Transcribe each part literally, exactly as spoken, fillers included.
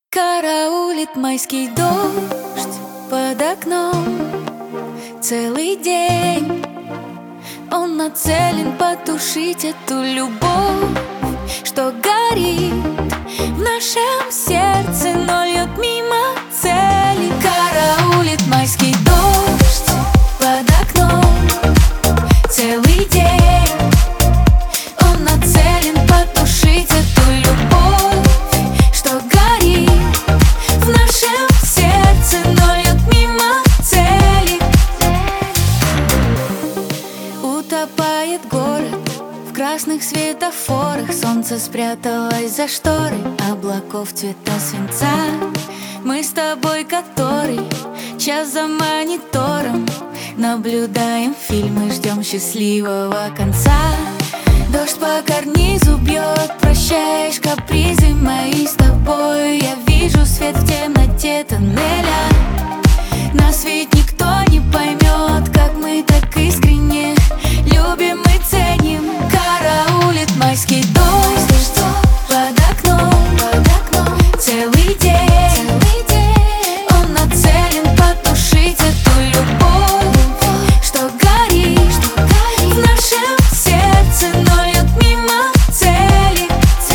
Караулит майский дождь под окном целый день. Он нацелен потушить эту любовь, что горит в нашем сердце, но льет мимо цели. Караулит майский дождь под окном целый день. Он нацелен потушить эту любовь, что горит в нашем сердце, но льет мимо цели. Утопает город в красных светофорах. Солнце спряталось за шторой облаков цвета свинца. Мы с тобой который час за монитором наблюдаем фильмы, ждем счастливого конца. Дождь по карнизу бьет, прощаешь капризы мои с тобой. Я вижу свет в темноте тоннеля. Нас ведь никто не поймет, как мы так искренне любим и ценим. Караулит майский дождь под окном целый день. Он нацелен потушить эту любовь, что горит в нашем сердце, но льет мимо цели.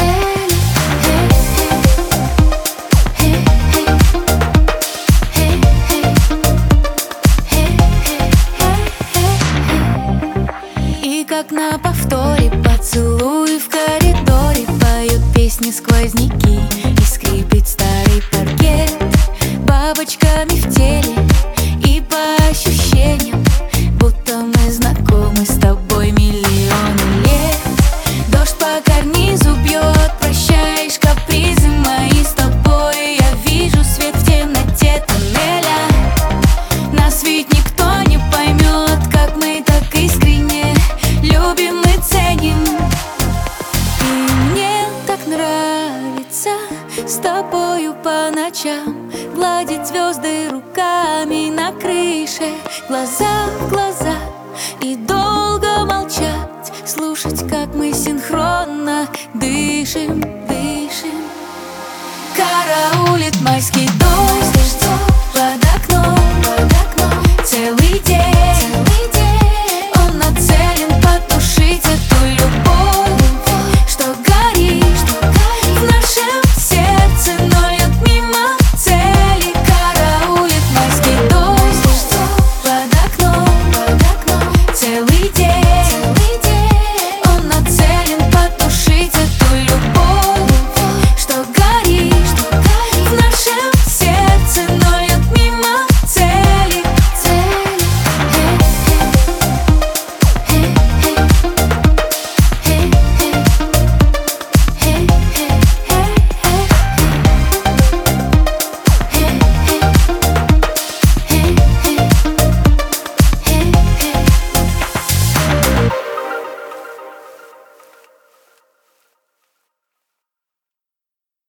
И как на повторе поцелуи в коридоре поют песни сквозняки, и скрипит старый паркет бабочками в теле. И по ощущениям, будто мы знакомы с тобой миллионы лет. Дождь по карнизу бьет, прощаешь капризы мои с тобой. Я вижу свет в темноте тоннеля. Нас ведь никто не поймет, как мы так искренне любим и ценим. И мне так нравится с тобою по ночам гладить звезды руками на крыше, глаза в глаза, и долго молчать, слушать, как мы синхронно дышим, дышим. Караулит майский дождь